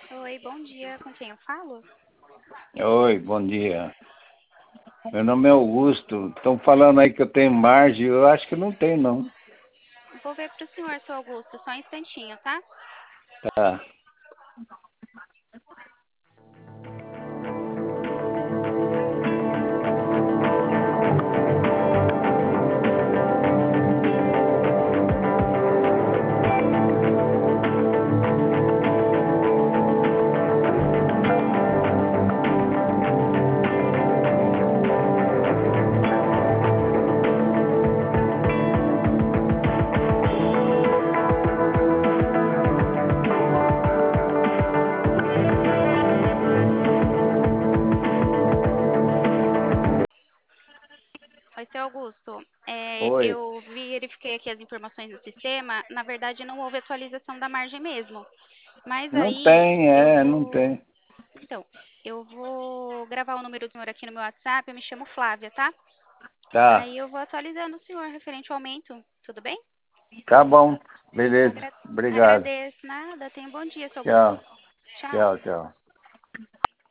Oi, bom dia. Com quem eu falo? Oi, bom dia. Meu nome é Augusto. Estão falando aí que eu tenho margem. Eu acho que não tem, não. Vou ver para o senhor, seu Augusto, só um instantinho, tá? Tá. Oi, seu Augusto. Oi. Eu verifiquei aqui as informações do sistema. Na verdade, não houve atualização da margem mesmo. Mas Não aí tem, eu não vou. tem. Então, eu vou gravar o número do senhor aqui no meu WhatsApp. Eu me chamo Flávia, tá? Tá. Aí eu vou atualizando o senhor referente ao aumento. Tudo bem? Tá bom. Beleza. Agra- Obrigado. Agradeço. Nada. Tenha um bom dia, seu Augusto. Tchau. Tchau. Tchau, tchau.